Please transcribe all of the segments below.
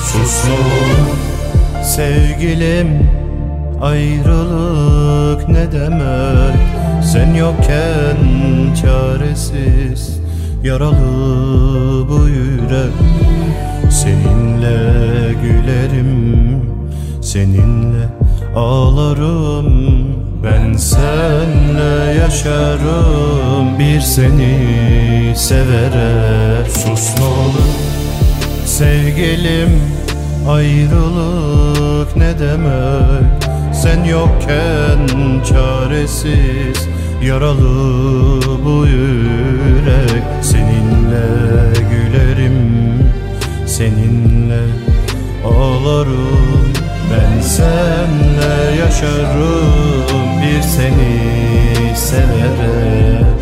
sus ne olur. Sevgilim, ayrılık ne demek? Sen yokken çaresiz, yaralı bu yürek. Seninle gülerim, seninle ağlarım. Ben seninle yaşarım, bir seni severek. Sus ne olur. Sevgilim, ayrılık ne demek? Sen yokken çaresiz, yaralı bu yürek. Seninle gülerim, seninle ağlarım. Ben seninle yaşarım, bir seni severek.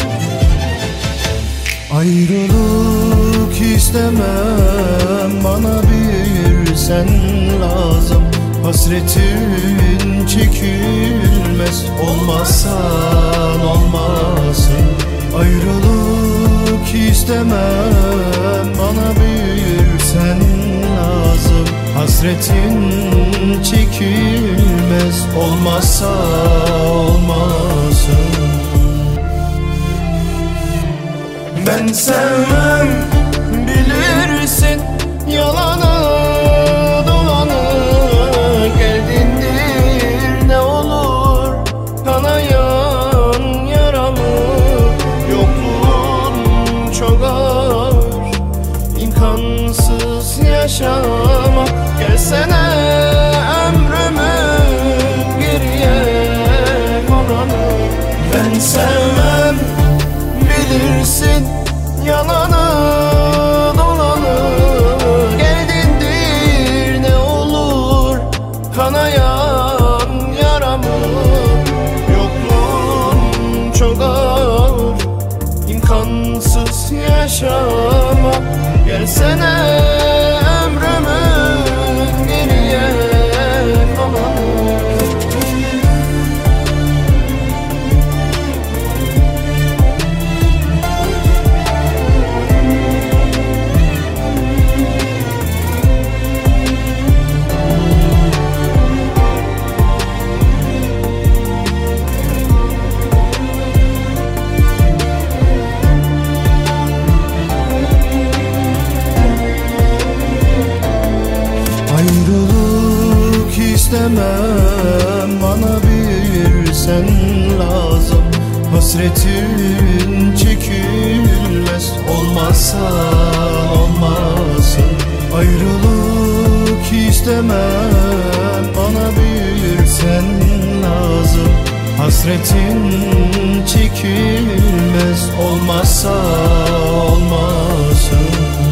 Ayrılık istemem, bana bir sen lazım. Hasretin çekilmez, olmazsan olmasın. Ayrılık istemem, bana bir sen lazım. Hasretin çekilmez, olmazsa olmasın. Ben sevmem, bilirsin, yalanı dolanı. Geldindir ne olur, kanayan yaramı. Yokluğun çok ağır, imkansız yaşamak. Gelsene ömrümün geriye kalanı. Ben sevmem, bilirsin, yalanı dolanı. Geldindir ne olur, kanayan yaramı. Yokluğun çok ağır, imkansız yaşamak. Gelsene ömrümün geriye kalanı. Ayrılık istemem, bana bir sen lazım. Hasretin çekilmez, olmazsa olmasın. Ayrılık istemem, bana bir sen lazım. Hasretin çekilmez, olmazsa olmasın.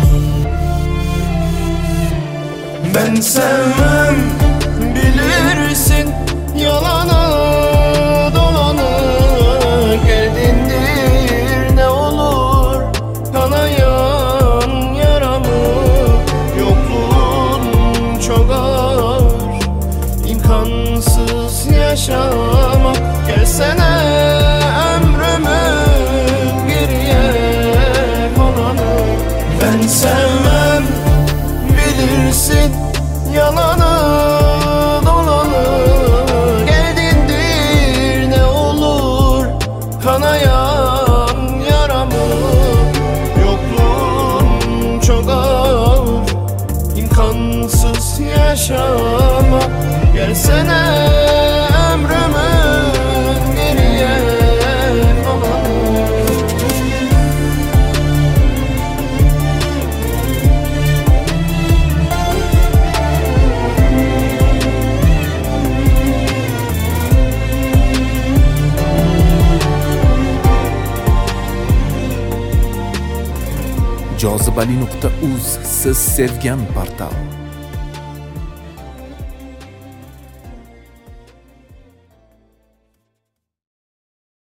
Ben sevmem, bilirsin, yalanı dolanı. Geldindir ne olur, kanayan yaramı. Yokluğun çok ağır, imkansız yaşamak. Gelsene ömrümün geriye kalanı. Ben sevmem, bilirsin, yalanı dolanı. Geldindir ne olur, kanayan yaramı. Yokluğun çok ağır, imkansız yaşamak. Gelsene ömrümün geriye kalanı. Jozibali.uz, siz sevgan portal.